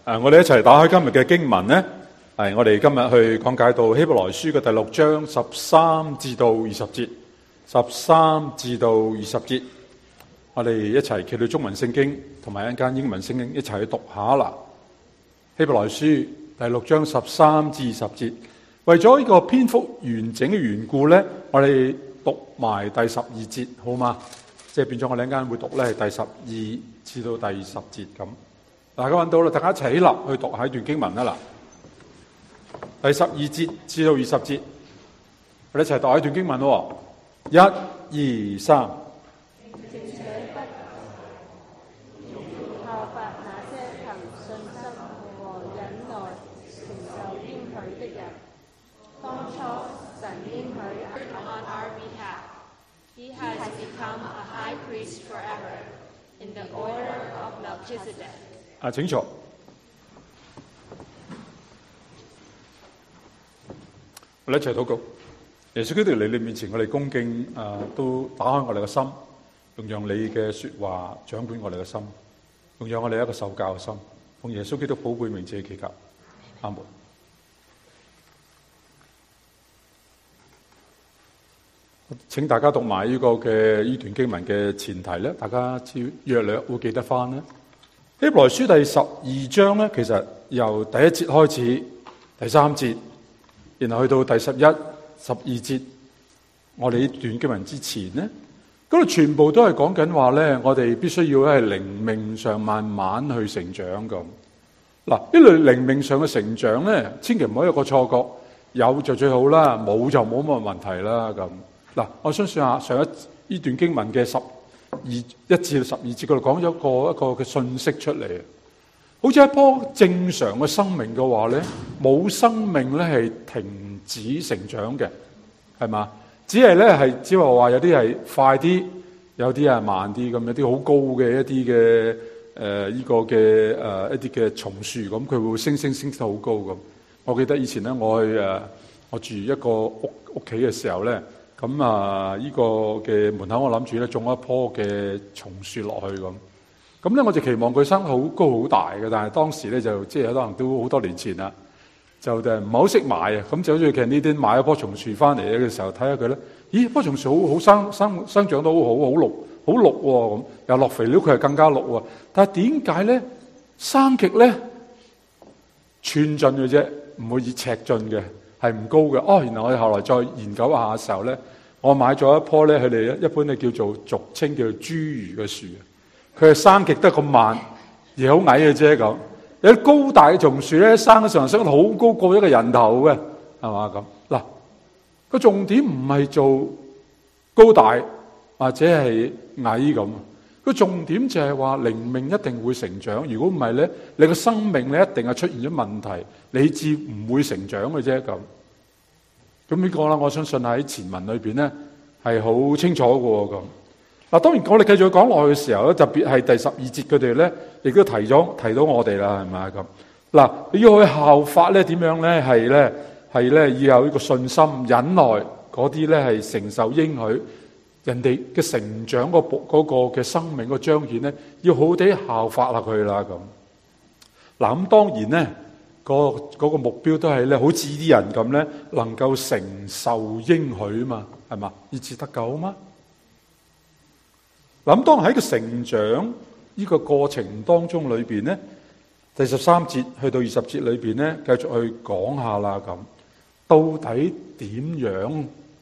我哋一齊打開今日嘅經文呢，我哋今日去講解到希伯來書嘅第6章13至到20節，13至到20節，我哋一齊揭到中文聖經同埋一間英文聖經一齊去讀下啦。希伯來書第6章13至20節，為咗呢個篇幅完整嘅緣故呢，我哋讀埋第12節好嗎？即係變咗我哋一間會讀呢，第12至到第20節咁。大家揾到啦，大家一齊起立去讀下一段經文啦。第12節至到20節，我哋一齊讀下一段經文喎。1、2、3。 效法那些憑信心和忍耐承受應許的人。當初神應許 on our behalf, He has become a high priest forever, in the order of Melchizedek. 請坐。我哋一齊禱告。耶穌基督嚟你面前，我哋恭敬都打開我哋嘅心，用讓你嘅說話掌管我哋嘅心，用讓我哋一個受教嘅心，奉耶穌基督寶貝名字祈求，阿門。請大家讀埋呢個嘅呢段經文嘅前提咧，大家約略會記得翻咧。希伯來書第12章咧，其實由第1節開始，第3節，然後去到第11、12節，我哋呢段經文之前咧，嗰度全部都係講緊話咧，我哋必須要喺靈命上慢慢去成長咁。嗱，呢類靈命上嘅成長咧，千祈唔好有個錯覺，有就最好啦，冇就冇乜問題啦咁。嗱，我相信下上呢段經文嘅1至12節嗰度講咗一個嘅信息出嚟，好似一棵正常嘅生命嘅話咧，冇生命咧係停止成長嘅，係嘛？只係咧係只係話有啲係快啲，有啲係慢啲咁，有啲好高嘅一啲嘅呢個嘅一啲嘅松樹咁，佢會升得好高咁。我記得以前咧，我住一個屋企嘅時候咧。咁呢個嘅門口我諗住咧種一棵嘅松樹落去咁，咁咧我就期望佢生好高好大嘅，但係當時咧就即係可能都好多年前啦，就唔係好識買啊，咁就好似其實呢啲買一棵松樹翻嚟嘅時候睇下佢咧，咦，棵松樹好生長得好綠喎，咁又落肥料佢係更加綠喎，但係點解咧生極咧寸進嘅啫，唔會以尺進嘅？係唔高嘅哦。然後我哋後來再研究一下嘅時候咧，我買咗一棵咧，佢哋一般咧叫做俗稱叫做侏儒嘅樹，佢係生極得咁慢，而好矮嘅啫咁。有啲高大嘅松樹咧，生嘅時候升得好高，過一個人頭嘅，係嘛咁？嗱，個重點唔係做高大或者係矮咁，個重點就係話靈命一定會成長。如果唔係咧，你個生命咧一定係出現咗問題，你至唔會成長嘅啫咁。咁呢個啦，我相信喺前文裏邊咧係好清楚嘅喎咁。嗱，當然我哋繼續講落去嘅時候咧，特別係第12節佢哋咧，亦都提到我哋啦，係咪咁？嗱，你要去效法咧，點樣咧？係咧要有呢個信心、忍耐嗰啲咧係承受應許，人哋嘅成長嗰個嘅生命個彰顯咧，要好地效法下佢啦咁。嗱，咁當然咧。嗰個目標都係咧，好似啲人咁咧，能夠承受應許嘛，係嘛，以致得救嘛。嗱，咁當喺個成長呢個過程當中裏邊咧，第13節去到20節裏邊咧，繼續去講下啦咁，到底點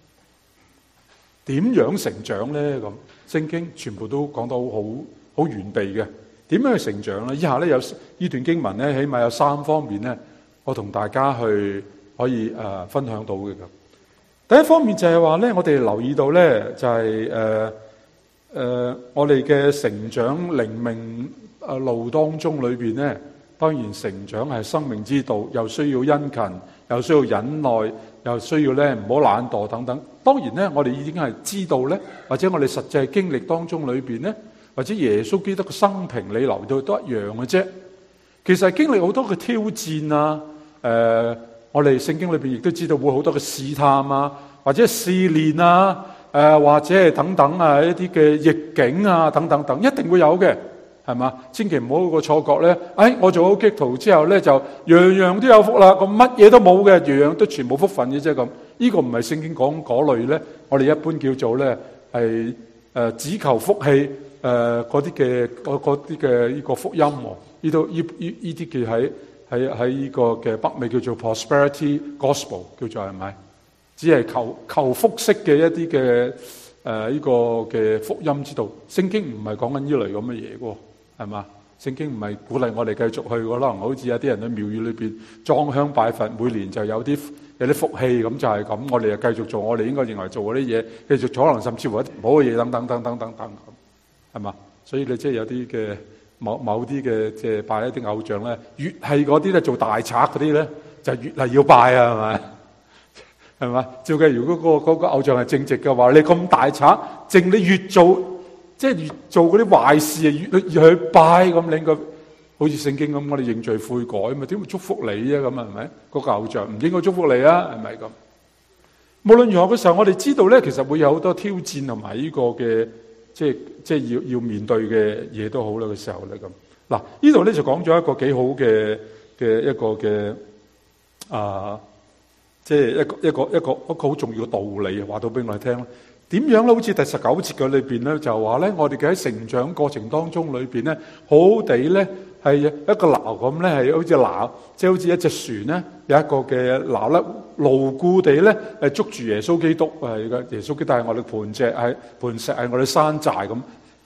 樣成長咧？咁聖經全部都講到好完備嘅。點樣去成長咧？以下咧有呢段經文咧，起碼有3方面咧，我同大家去可以分享到嘅咁。第一方面就係話咧，我哋留意到咧，就係我哋嘅成長靈命路當中裏邊咧，當然成長係生命之道，又需要殷勤，又需要忍耐，又需要咧唔好懶惰等等。當然咧，我哋已經係知道咧，或者我哋實際經歷當中裏邊咧。或者耶穌基督嘅生平，你留到都一樣嘅啫。其實係經歷好多嘅挑戰啊，我哋聖經裏邊亦都知道會好多嘅試探啊，或者試煉啊，或者係等等啊一啲嘅逆境啊等等等，一定會有嘅， 係嘛？千祈唔好有個錯覺咧，我做咗基督徒之後咧，就樣樣都有福啦，咁乜嘢都冇嘅，樣樣都全部福分嘅啫咁。呢個唔係聖經講嗰類咧，我哋一般叫做咧係只求福氣嗰啲嘅呢個福音喎。呢啲叫喺呢個嘅北美叫做 prosperity gospel， 叫做係咪？只係求福式嘅一啲嘅呢個嘅福音之道。聖經唔係講緊呢類咁嘅嘢喎，係嘛？聖經唔係鼓勵我哋繼續去，可能好似有啲人喺廟宇裏邊裝香拜佛，每年就有啲福氣咁，就係咁。我哋就繼續做我哋應該認為做嗰啲嘢，繼續做可能甚至乎一啲唔好嘅嘢等等咁，係嘛？所以你即係有啲嘅某啲嘅即係拜一啲偶像咧，越係嗰啲咧做大賊嗰啲咧，就越係要拜啊，係咪？係嘛？照計，如果嗰個偶像係正直嘅話，你咁大賊，你越做即係越做嗰啲壞事啊，越去拜咁，你應該好似聖經咁，我哋認罪悔改嘛，點會祝福你啊？咁係咪？嗰個偶像唔應該祝福你啊？係咪咁？無論如何嘅時候，我哋知道咧，其實會有好多挑戰同埋呢個嘅即係要面對嘅嘢都好啦嘅時候咧咁。嗱，呢度咧就講咗一個幾好嘅一個嘅即係一個好重要嘅道理，話到俾我哋聽啦。點樣咧？好似第19節嘅裏邊咧，就話咧，我哋嘅喺成長過程當中裏邊咧，好好地咧係一個錨咁咧，係好似錨，即係好似一隻船咧，有一個嘅錨咧，牢固地咧係捉住耶穌基督，係嘅耶穌基督係我哋磐石，係我哋山寨咁，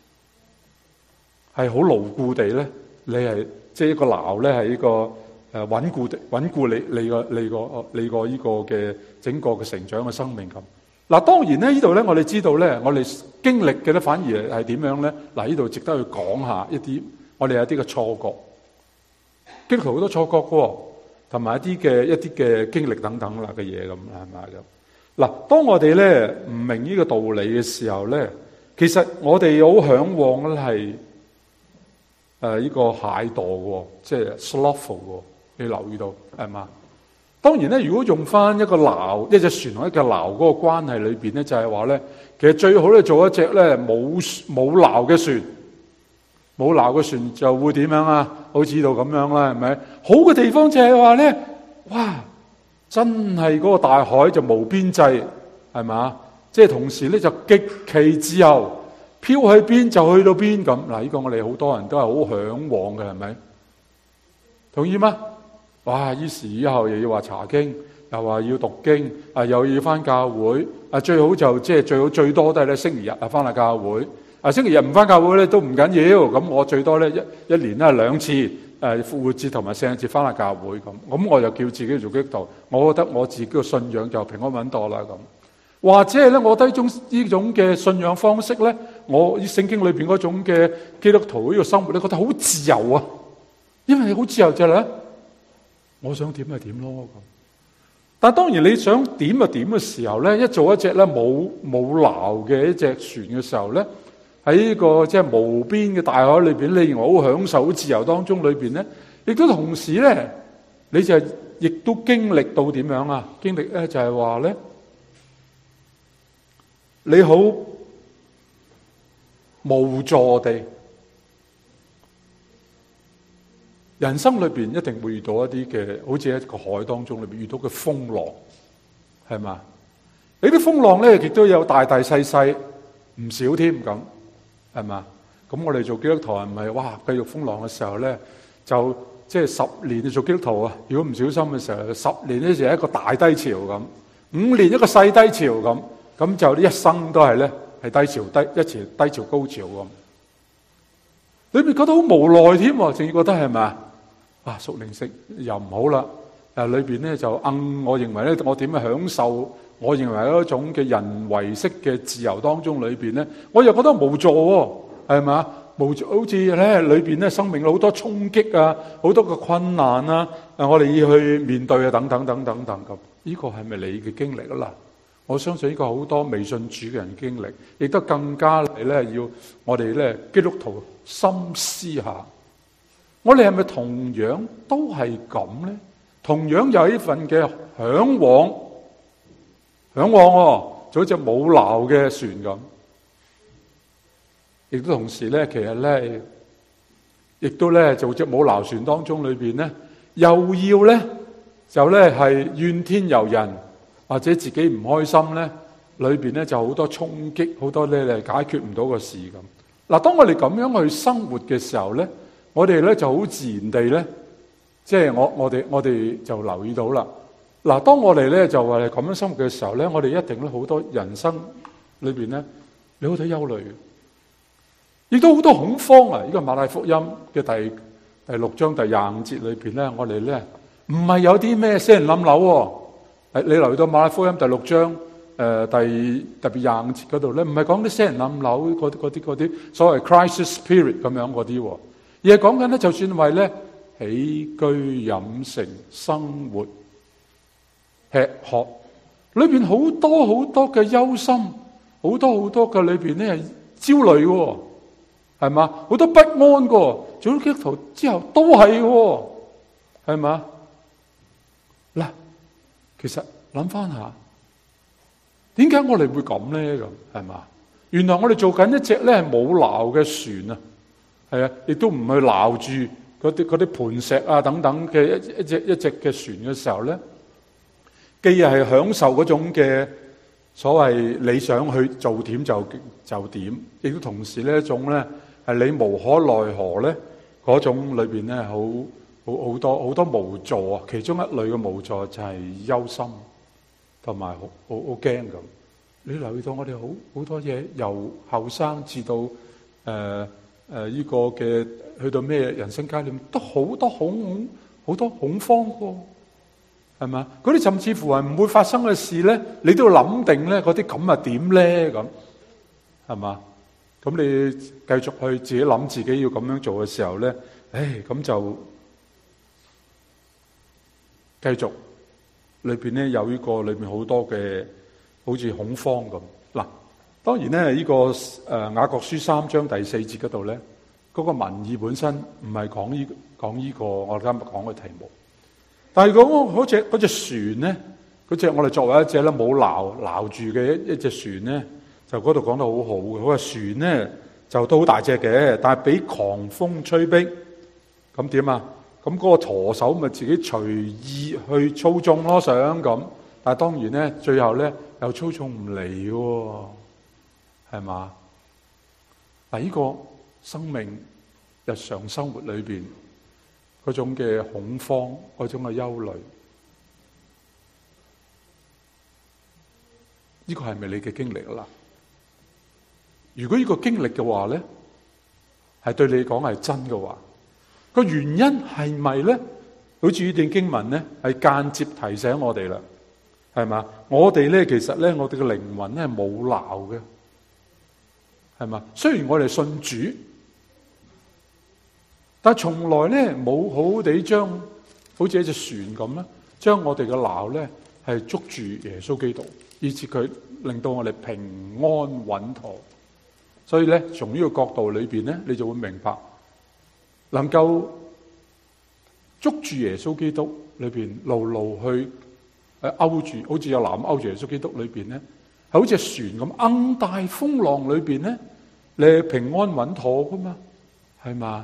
係好牢固地咧，你係即係一個錨咧，係呢個。穩固你個呢個嘅整個嘅成長嘅生命咁。嗱，當然咧，呢度咧我哋知道咧，我哋經歷嘅咧反而係點樣咧？嗱，呢度值得去講下一啲我哋有啲嘅錯覺，基督徒好多錯覺嘅，同埋一啲嘅經歷等等啦嘅嘢咁，係咪咁？嗱，當我哋咧唔明呢個道理嘅時候咧，其實我哋好向往咧係呢個蟹惰嘅，即係 slothful 嘅。你留意到係嘛？當然咧，如果用翻一個錨，一隻船同一個錨嗰個關係裏邊咧，就係話咧，其實最好咧做一隻咧冇錨嘅船，冇錨嘅船就會點樣啊？好似呢度咁樣啦，係咪？好嘅地方就係話咧，哇！真係嗰個大海就無邊際，係嘛？即係同時咧就極其自由，飄去邊就去到邊咁。嗱，呢個我哋好多人都係好向往嘅，係咪？同意嗎？哇！於是以後又要話查經，又話要讀經，又要翻教會，最好就即係最好最多都係咧星期日翻嚟教會，星期日唔翻教會咧都唔緊要，咁我最多咧一年咧2次，復活節同埋聖誕節翻嚟教會咁我就叫自己做基督徒，我覺得我自己嘅信仰就平安穩妥啦咁。或者係咧，我覺得呢種嘅信仰方式咧，我聖經裏邊嗰種嘅基督徒呢個生活咧，覺得好自由啊，因為好自由就係咧。我想點就點咯咁，但係當然你想點就點嘅時候咧，一做一隻咧冇錨嘅一隻船嘅時候咧，喺呢個即係無邊嘅大海裏邊，你好享受好自由當中裏邊咧，亦都同時咧，你就亦都經歷到點樣啊？經歷咧就係話咧，你好無助地。人生裏邊一定會遇到一啲嘅，好似一個海當中裏邊遇到嘅風浪，係嘛？你啲風浪咧，亦都有大大細細唔少添咁，係嘛？咁我哋做基督徒係咪哇？繼續風浪嘅時候咧，就即係10年做基督徒啊！如果唔小心嘅時候，10年咧就係一個大低潮咁，5年一個細低潮咁就一生都係咧係低潮低潮高潮咁。你咪覺得好無奈添，仲要覺得係咪？屬靈食又唔好啦，裏邊咧就我認為咧，我點樣享受？我認為一種嘅人為式嘅自由當中裏邊咧，我又覺得無助喎，係咪？無助，好似咧裏邊咧生命好多衝擊啊，好多嘅困難啊，我哋要去面對啊，等等咁。呢個係咪你嘅經歷啊？嗱，我相信呢個好多未信主嘅人經歷，亦都更加係咧要我哋咧基督徒深思下。我哋係咪同樣都係咁咧？同樣有呢份嘅向往做一隻冇錨嘅船咁，亦都同時咧，其實咧亦都咧做隻冇撈船當中裏邊咧，又要咧就咧係怨天尤人，或者自己唔開心咧，裏邊咧就好多衝擊，好多咧解決唔到個事咁。嗱，當我哋咁樣去生活嘅時候咧，我哋咧就好自然地咧，即係我哋就留意到啦。嗱，當我哋咧就話咁樣生活嘅時候咧，我哋一定咧好多人生裏邊咧，你好多憂慮，亦都好多恐慌啊！呢個馬太福音嘅第6章第25節裏邊咧，我哋咧唔係有啲咩死人冧樓喎。你留意到馬太福音第6章特別25節嗰度咧，唔係講啲死人冧樓嗰啲所謂 crisis period 咁樣嗰啲，而係講緊咧，就算為咧起居飲食生活吃喝裏邊好多好多嘅憂心，好多好多嘅裏邊咧係焦慮嘅，係嘛？好多不安嘅，做咗基督徒之後都係嘅，係嘛？嗱，其實諗翻下，點解我哋會咁咧？咁係嘛？原來我哋做緊一隻咧係冇撈嘅船啊，係啊，亦都唔去撈住嗰啲磐石啊等等嘅一隻嘅船嘅時候咧。既係享受嗰種嘅所謂你想去做點就點，亦都同時呢一種咧係你無可奈何咧嗰種裏邊咧好多無助啊！其中一類嘅無助就係憂心同埋好驚咁。你留意到我哋好多嘢，由後生至到呢個嘅去到咩人生階段，都好多恐慌喎。係嘛？嗰啲甚至乎係唔會發生嘅事咧，你都要諗定咧，嗰啲咁啊點咧咁，係嘛？咁你繼續去自己諗自己要咁樣做嘅時候咧，咁就繼續裏邊咧有呢個裏邊好多嘅好似恐慌咁。嗱，當然咧呢個雅各書3章第4節嗰度咧，嗰個文意本身唔係講呢個我哋今日講嘅題目。但係嗰隻船咧，嗰隻我哋作為一隻咧冇撈住嘅一隻船咧，就嗰度講得好好嘅。嗰個船咧就都好大隻嘅，但係俾狂風吹逼，咁點啊？咁嗰個舵手咪自己隨意去操縱咯，想咁。但係當然咧，最後咧又操縱唔嚟喎，係嘛？嗱，呢個生命日常生活裏邊嗰種嘅恐慌，嗰種嘅憂慮，呢個係咪你嘅經歷啦？如果呢個經歷嘅話咧，係對你講係真嘅話，個原因係咪咧？好似呢段經文咧，係間接提醒我哋啦，係嘛？我哋咧其實咧，我哋嘅靈魂咧係冇撈嘅，係嘛？雖然我哋信主。但係從來咧冇好好地將好似一隻船咁咧，將我哋嘅撈咧係捉住耶穌基督，以致佢令到我哋平安穩妥。所以咧，從呢個角度裏邊咧，你就會明白，能夠捉住耶穌基督裏邊牢牢去勾住，好似有籃勾住耶穌基督裏邊咧，係好似船咁，硬大風浪裏邊咧，你係平安穩妥噶嘛，係嘛？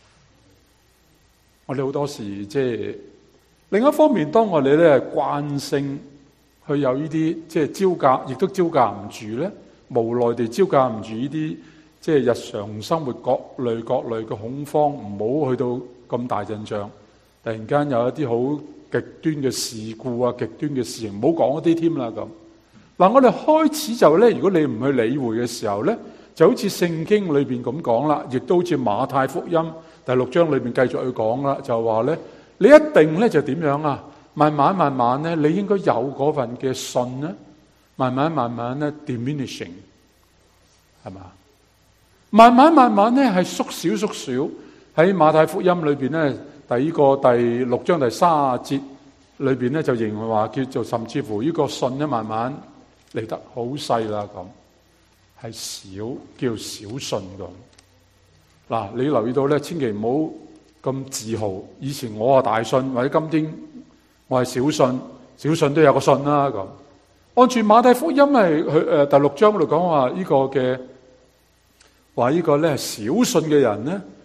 我哋好多時即係另一方面，當我哋咧慣性去有呢啲即係招架，亦都招架唔住咧，無奈地招架唔住呢啲即係日常生活各類嘅恐慌，唔好去到咁大陣仗。突然間有一啲好極端嘅事故啊，極端嘅事情，唔好講嗰啲添啦咁。嗱，我哋開始就咧，如果你唔去理會嘅時候咧，就好似聖經裏邊咁講啦，亦都好似馬太福音第6章裏邊繼續去講啦，就話咧，你一定咧就點樣啊？慢慢咧，你應該有嗰份嘅信咧，慢慢咧 diminishing， 係嘛？慢慢咧係縮小。喺馬太福音裏邊咧，第6章第30節裏邊咧就形容話叫做甚至乎呢個信咧慢慢嚟得好細啦咁，係少叫小信咁。嗱，你留意到咧，千祈唔好咁自豪。以前我係大信，或者今天我係小信，小信都有個信啦咁。按住馬太福音係第6章嗰度講話呢個嘅話呢個咧係小信嘅人咧，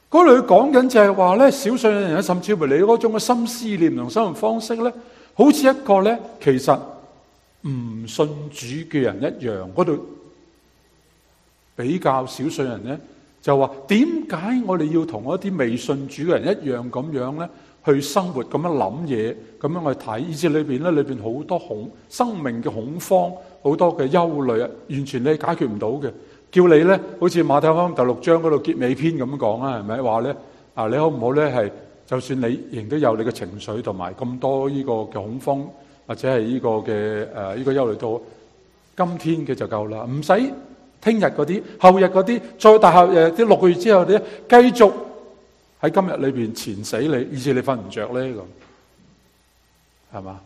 嗰度講緊就係話咧，少數人甚至乎你嗰種嘅心思念同生活方式咧，好似一個咧其實唔信主嘅人一樣。嗰度比較少數人咧，就話點解我哋要同一啲未信主嘅人一樣咁樣咧去生活，咁樣諗嘢，咁樣去睇，以至裏邊好多生命嘅恐慌，好多嘅憂慮啊，完全你解決唔到嘅。叫你咧，好似馬太福音第6章嗰度結尾篇咁講啊，係咪話咧？你好唔好咧？係就算你仍都有你嘅情緒同埋咁多呢個嘅恐慌，或者係呢個嘅呢個憂慮到今天嘅就夠啦，唔使聽日嗰啲、後日嗰啲，再大後啲6個月之後啲，繼續喺今日裏邊纏死你，以致你瞓唔着咧咁，係嘛？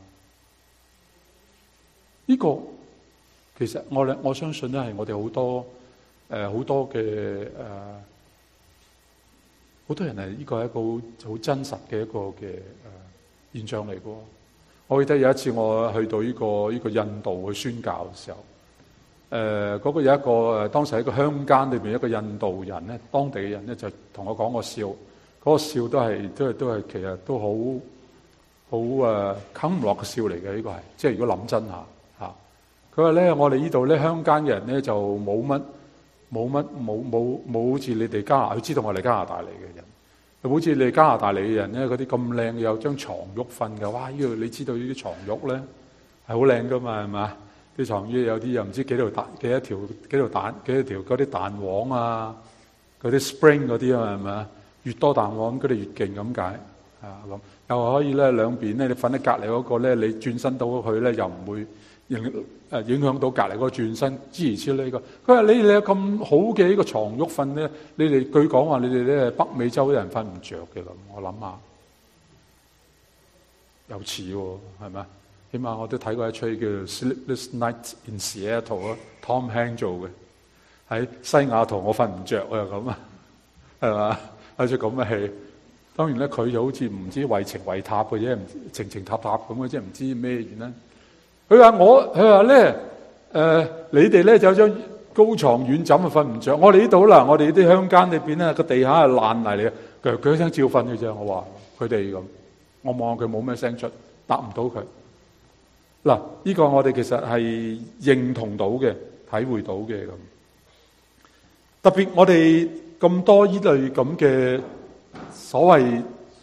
呢個其實我相信咧係我哋好多嘅好多人係呢個係一個好真實嘅一個嘅現象嚟嘅。我記得有一次我去到呢個印度去宣教嘅時候，嗰個有一個當時喺一個鄉間裏邊一個印度人咧，當地嘅人咧就同我講個笑，嗰個笑都係其實都好啃唔落嘅笑嚟嘅。呢個係即係如果諗真下嚇，佢話咧我哋呢度咧鄉間嘅人咧就冇好似你哋佢知道我哋加拿大嚟嘅人，好似你哋加拿大嚟嘅人咧，嗰啲咁靚有張床褥瞓嘅，哇！呢度你知道呢啲床褥咧係好靚噶嘛，係嘛？啲床褥有啲又唔知幾多條嗰啲彈簧啊，嗰啲 spring 嗰啲啊，係咪啊？越多彈簧，佢哋越勁咁解啊咁。又可以咧兩邊咧，你瞓喺隔離嗰個咧，你轉身到佢咧又唔會影響到隔離嗰個轉身，諸如此類個。佢話你有咁好嘅呢個床褥瞓咧，你哋據講話你哋咧北美洲啲人瞓唔着嘅咁。我諗下又似喎，係咪？起碼我都睇過一出叫《Sleepless Night in Seattle》啊 ，Tom Hanks 做嘅，喺西雅圖我瞓唔着啊咁啊，係嘛？有出咁嘅戲。當然咧，佢就好似唔知為情為塔嘅啫，情塔塔咁嘅啫，唔知咩原因。佢話咧，你哋咧就有張高床軟枕啊，瞓唔着。我哋呢度啦，我哋啲鄉間裏邊咧個地下係爛泥嚟嘅，佢一聲照瞓嘅啫。我話佢哋咁，我望下佢冇咩聲出，答唔到佢。嗱，呢個我哋其實係認同到嘅，體會到嘅咁。特別我哋咁多呢類咁嘅所謂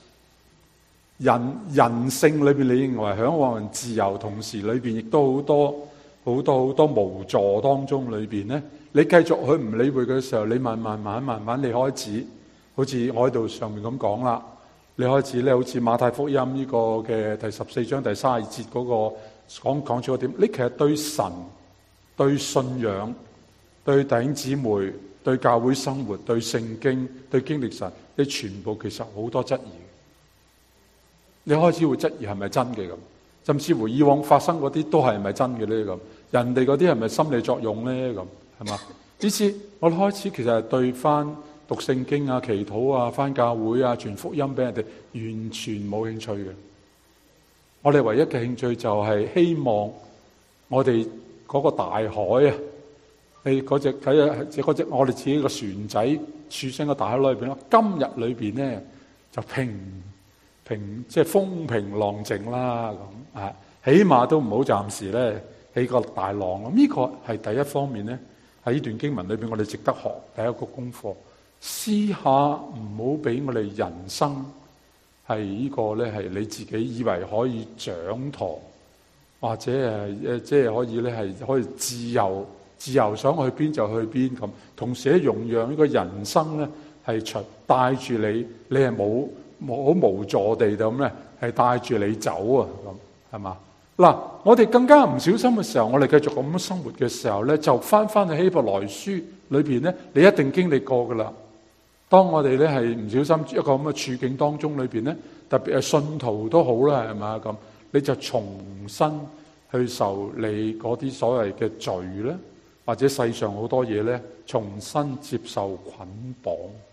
人性裏邊，你認為向往自由，同時裏邊亦都好多無助當中裏邊咧，你繼續去唔理會嘅時候，你慢慢你開始，好似我喺度上面咁講啦，你開始咧好似馬太福音呢個嘅第14章第32節嗰個講咗個點，你其實對神、對信仰、對弟兄姊妹、對教會生活、對聖經、對經歷神，你全部其實好多質疑。你開始會質疑係咪真嘅咁，甚至乎以往發生嗰啲都係咪真嘅咧咁，人哋嗰啲係咪心理作用咧咁，係嘛？於是我開始其實係對翻讀聖經啊、祈禱啊、翻教會啊、傳福音俾人哋完全冇興趣嘅。我哋唯一嘅興趣就係希望我哋嗰個大海啊，你嗰隻我哋自己個船仔處身個大海裏邊咯，今日裏邊咧就即係風平浪靜啦咁啊，起碼都唔好暫時咧起個大浪咯。呢個係第一方面咧，喺呢段經文裏邊我哋值得學第一個功課，試下唔好俾我哋人生係呢個咧係你自己以為可以掌舵，或者即係可以咧係可以自由想去邊就去邊咁，同時咧容讓呢個人生咧係帶住你係冇好無助地咁咧，係帶住你走啊咁，係嘛？嗱，我哋更加唔小心嘅時候，我哋繼續咁樣生活嘅時候咧，就翻去希伯來書裏邊咧，你一定經歷過噶啦。當我哋咧係唔小心一個咁嘅處境當中裏邊咧，特別係信徒都好啦，係嘛咁，你就重新去受你嗰啲所謂嘅罪咧，或者世上好多嘢咧，重新接受捆綁。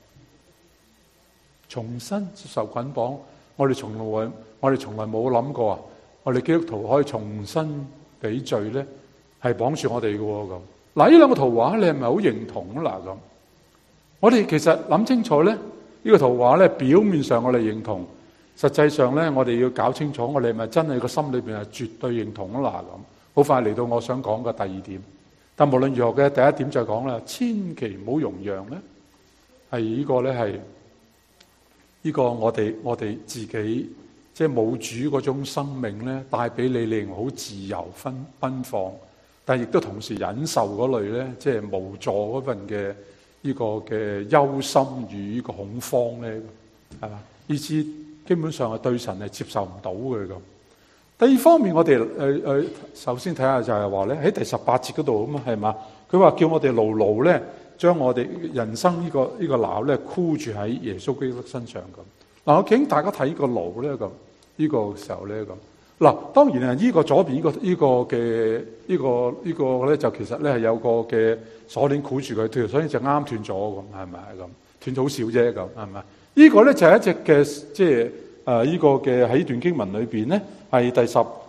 重新接受捆綁，我哋從來冇諗過啊！我哋基督徒可以重新俾罪咧，係綁住我哋嘅咁。嗱，呢兩個圖畫你係咪好認同啊？嗱咁，我哋其實諗清楚咧， 呢個圖畫咧，表面上我哋認同，實際上咧，我哋要搞清楚，我哋係咪真係個心裏邊係絕對認同啦？咁好快嚟到我想講嘅第二點。但無論如何嘅第一點就講啦，千祈唔好容讓咧，係呢個咧係呢個我哋自己即係冇主嗰種生命咧，帶俾你令好自由奔放，但亦都同時忍受嗰類咧，即係無助嗰份嘅呢個嘅憂心與呢個恐慌咧，係嘛？以致基本上係對神係接受唔到嘅咁。第二方面，我哋首先睇下就係話咧，喺第18節嗰度咁啊，係嘛？佢話叫我哋牢牢咧，將我哋人生呢個錨咧箍住喺耶穌基督身上咁。嗱，我請大家睇個錨咧咁，呢個時候咧咁。嗱，當然係呢個左邊呢個咧就其實咧係有個嘅鎖鏈箍住佢，所以就啱斷咗咁，係咪咁？斷咗好少啫咁，係咪？呢個咧就係一隻嘅即係呢個嘅喺段經文裏邊咧係第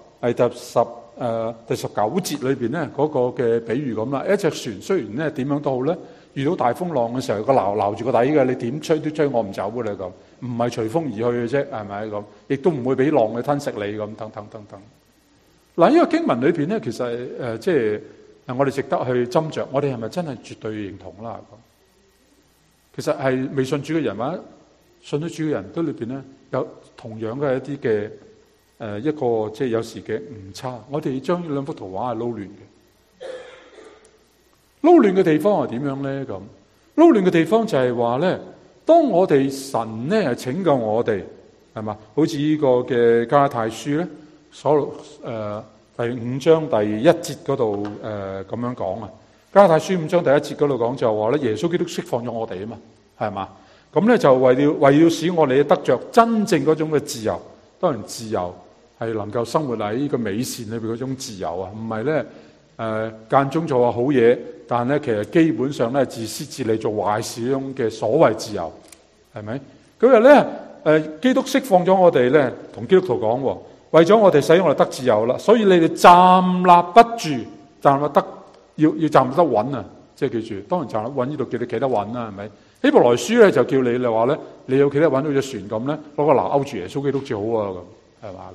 19節裏邊咧嗰個嘅比喻咁啦。一隻船雖然咧點樣都好咧，遇到大風浪嘅時候，個錨住個底嘅，你點吹都吹我唔走嘅啦咁。唔係隨風而去嘅啫，係咪咁？亦都唔會俾浪去吞食你咁，等等等等。嗱，呢個經文裏邊咧，其實即係我哋值得去斟酌，我哋係咪真係絕對認同啦？咁其實係未信主嘅人或者信咗主嘅人都裏邊咧，有同樣嘅一啲嘅一個即係有時嘅誤差。我哋將呢兩幅圖畫係撈亂嘅，撈亂嘅地方係點樣咧？咁撈亂嘅地方就係話咧。當我哋神咧係拯救我哋，係嘛？好似呢個嘅加拉太書咧，第5章第1節嗰度咁樣講啊。加拉太書5章第1節嗰度講就話咧，耶穌基督釋放咗我哋啊嘛，係嘛？咁咧就為了使我哋得着真正嗰種嘅自由。當然自由係能夠生活喺呢個美善裏邊嗰種自由啊，唔係咧間中做下好嘢。但係咧，其實基本上咧，自私自利做壞事嗰種嘅所謂自由，係咪？佢話咧，基督釋放咗我哋咧，同基督徒講，為咗我哋使我哋得自由啦，所以你哋站立不住，站立得要站立得穩啊！即係記住，當然站立穩呢度叫你企得穩啦，係咪？希伯來書咧就叫你咧話咧，你要企得穩好似船咁咧，攞個錨勾住耶穌基督最好啊，咁係嘛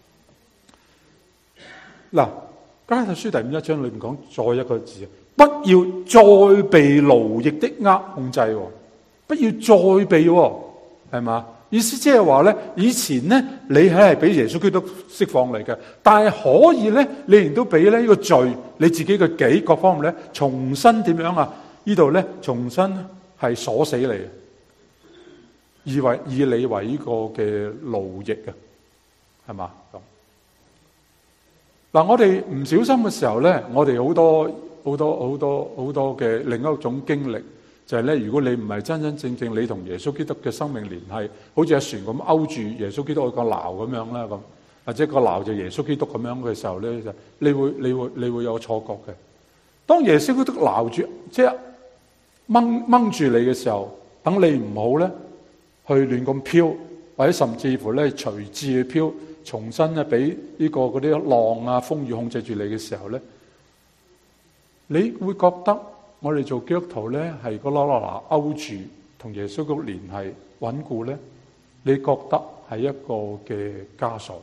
咁。嗱，加拉太書第5章裏面講再一個字。不要再被奴役的控制，不要再被，係嘛？意思即係話咧，以前咧你係俾耶穌基督釋放嚟嘅，但係可以咧，你亦都俾咧呢個罪，你自己嘅己各方面咧，重新點樣啊？呢度咧重新係鎖死你，以你為呢個嘅奴役嘅，係嘛？咁嗱，我哋唔小心嘅時候咧，我哋好多嘅另一種經歷，就係咧，如果你唔係真真正正你同耶穌基督嘅生命聯繫，好似阿船咁勾住耶穌基督個錨咁樣啦，咁或者個錨就耶穌基督咁樣嘅時候咧，就你會有錯覺嘅。當耶穌基督錨住，即係掹住你嘅時候，等你唔好咧去亂咁飄，或者甚至乎咧隨志去飄，重新咧俾呢個嗰啲浪啊風雨控制住你嘅時候咧。你會覺得我哋做基督徒咧係個錨勾住同耶穌基督聯繫穩固咧，你覺得係一個嘅枷鎖，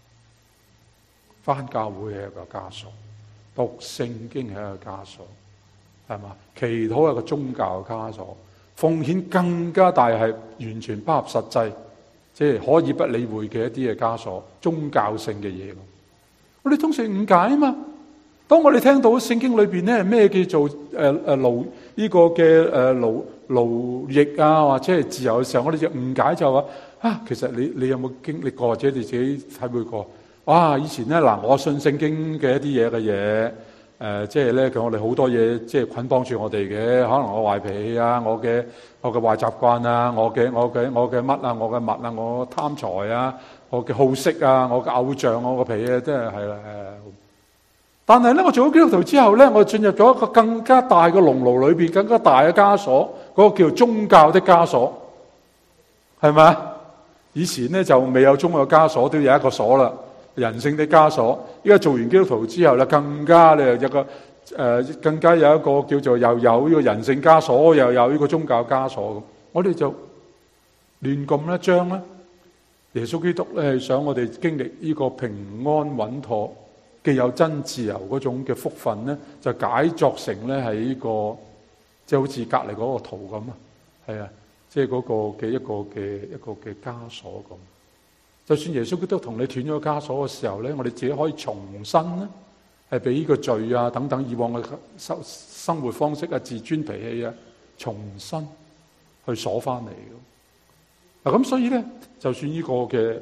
返教會係一個枷鎖，讀聖經係一個枷鎖，係嘛？祈禱係一個宗教枷鎖，奉獻更加大係完全不合實際，即係可以不理會嘅一啲嘅枷鎖，宗教性嘅嘢。我哋通常誤解啊嘛。當我哋聽到聖經裏邊咧咩叫做奴呢個嘅奴役啊，或者係自由嘅時候，我哋就誤解就話其實你有冇經歷過，或者你自己體會過？哇！以前咧嗱，我信聖經嘅一啲嘢嘅嘢，即係咧我哋好多嘢即係捆綁住我哋嘅，可能我壞脾氣啊，我嘅壞習慣啊，我嘅乜啊，我嘅物啊，我貪財啊，我嘅好色啊，我嘅偶像，我個脾氣真係係啦。但係咧，我做咗基督徒之後咧，我進入咗一個更加大嘅籠牢裏邊，更加大嘅枷鎖，嗰個叫宗教的枷鎖，係咪？以前咧就未有宗教枷鎖，都有一個鎖啦，人性的枷鎖。依家做完基督徒之後咧，更加有一個更加有一個叫做又有呢個人性枷鎖，又有呢個宗教枷鎖。我哋就亂咁一將咧耶穌基督咧係想我哋經歷呢個平安穩妥，既有真自由嗰種嘅福分咧，就解作成咧係呢個即係好似隔離嗰個圖咁啊，係啊，即係嗰個嘅一個嘅枷鎖咁。就算耶穌基督同你斷咗枷鎖嘅時候咧，我哋自己可以重新咧係俾呢個罪啊等等以往嘅生活方式啊、自尊脾氣啊，重新去鎖翻嚟嘅。嗱咁所以咧，就算呢個嘅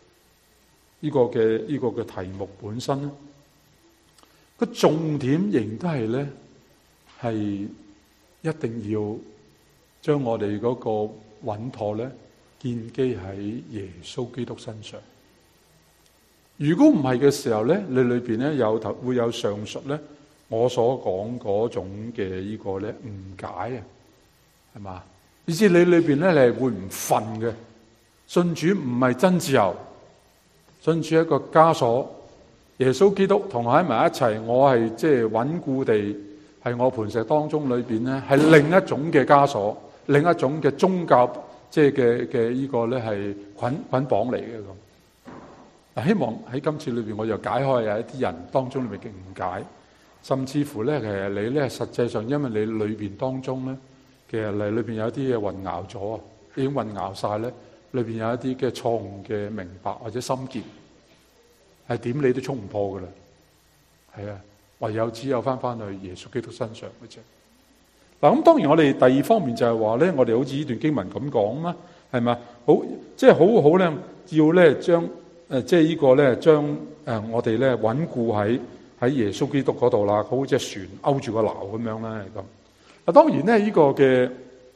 題目本身咧，個重點仍都係咧係一定要將我哋嗰個穩妥咧建基喺耶穌基督身上。如果唔係嘅時候咧，你裏邊咧會有上述咧我所講嗰種嘅呢個咧誤解啊，係嘛？意思你裏邊咧你係會唔瞓嘅。信主唔係真自由，信主係一個枷鎖。耶穌基督同我喺埋一齊，我係即係穩固地係我磐石當中裏邊咧，係另一種嘅枷鎖，另一種嘅宗教即係嘅呢個咧係捆綁嚟嘅咁。嗱，希望喺今次裏邊我就解開有一啲人當中裏面嘅誤解，甚至乎咧其實你咧實際上因為你裏邊當中咧，其實你裏邊有一啲嘢混淆咗啊，已經混淆晒咧。裏邊有一啲嘅錯誤嘅明白或者心結，係點你都衝唔破噶啦，係啊，唯有只有翻去耶穌基督身上嘅啫。嗱，咁當然我哋第二方面就係話咧，我哋好似呢段經文咁講啦，係咪？好，即係好好咧，要咧將即係呢個咧將我哋咧穩固喺耶穌基督嗰度啦，好似隻船勾住個錨咁樣啦，咁。嗱，當然咧呢個嘅。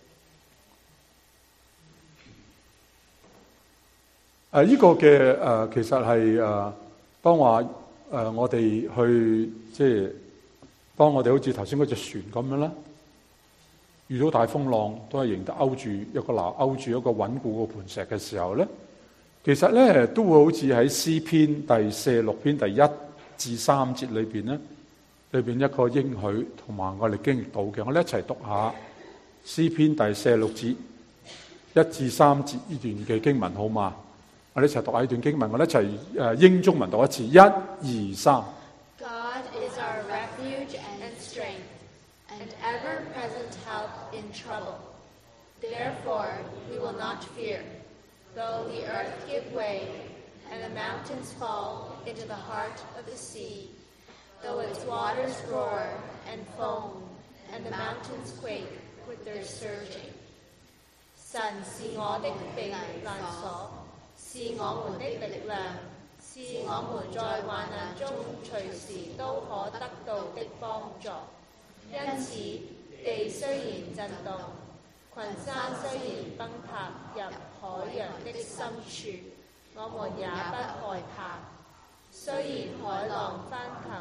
呢個嘅其實係當話我哋去即係當我哋好似頭先嗰隻船咁樣啦，遇到大風浪都係仍得勾住一個錨，勾住一個穩固個磐石嘅時候咧，其實咧都會好似喺詩篇第46篇第1至3節裏邊咧，裏邊一個應許同埋我哋經歷到嘅，我哋一齊讀下詩篇第46節1至3節呢段嘅經文好嘛？我哋一齊讀下呢段經文，我哋一齊英中文讀一次，1、2、3。 God is our refuge and strength, and ever-present help in trouble. Therefore we will not fear, though the earth give way, and the mountains fall into the heart of the sea, though its waters roar and foam, and the mountains quake with their surging. 神是我的避難所，是我們的力量，是我們在患難中隨時都可得到的幫助。因此，地雖然震動，群山雖然崩塌入海洋的深處，我們也不害怕。雖然海浪翻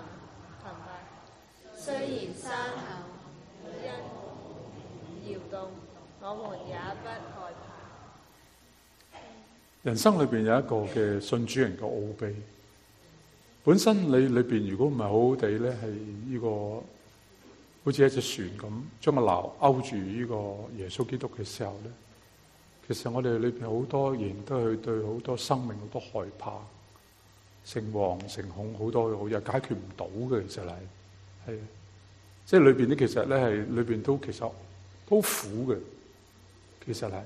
騰，雖然山口因搖動，我們也不害怕。 人生裏邊有一個嘅信主人嘅奧秘，本身你裏邊如果唔係好好地咧，係呢個好似一隻船咁，將個錨勾住呢個耶穌基督嘅時候咧，其實我哋裏邊好多人都去對好多生命好多害怕、誠惶誠恐，好多好又解決唔到嘅，其實係即係裏邊咧，其實咧係裏邊都其實都苦嘅，其實係。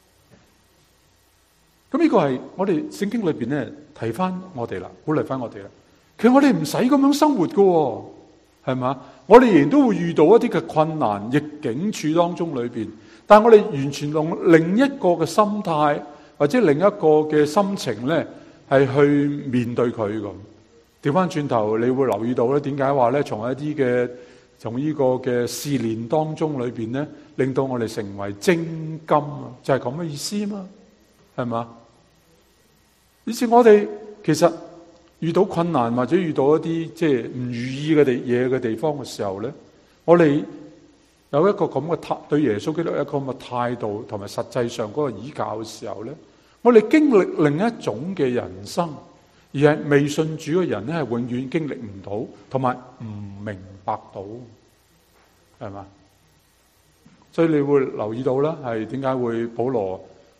咁呢個係我哋聖經裏邊咧提翻我哋啦，鼓勵翻我哋啦。其實我哋唔使咁樣生活噶，係嘛？我哋仍然都會遇到一啲嘅困難逆境處當中裏邊，但係我哋完全用另一個嘅心態或者另一個嘅心情咧，係去面對佢咁。調翻轉頭，你會留意到咧，點解話咧？從呢個嘅試煉當中裏邊咧，令到我哋成為精金啊，就係咁嘅意思嘛，係嘛？以前我哋其實遇到困難或者遇到一啲即係唔如意嘅嘢嘅地方嘅時候咧，我哋有一個咁嘅態對耶穌基督一個咁嘅態度，同埋實際上嗰個倚靠嘅時候咧，我哋經歷另一種嘅人生，而係未信主嘅人咧係永遠經歷唔到，同埋唔明白到，係嘛？所以你會留意到啦，係點解會保羅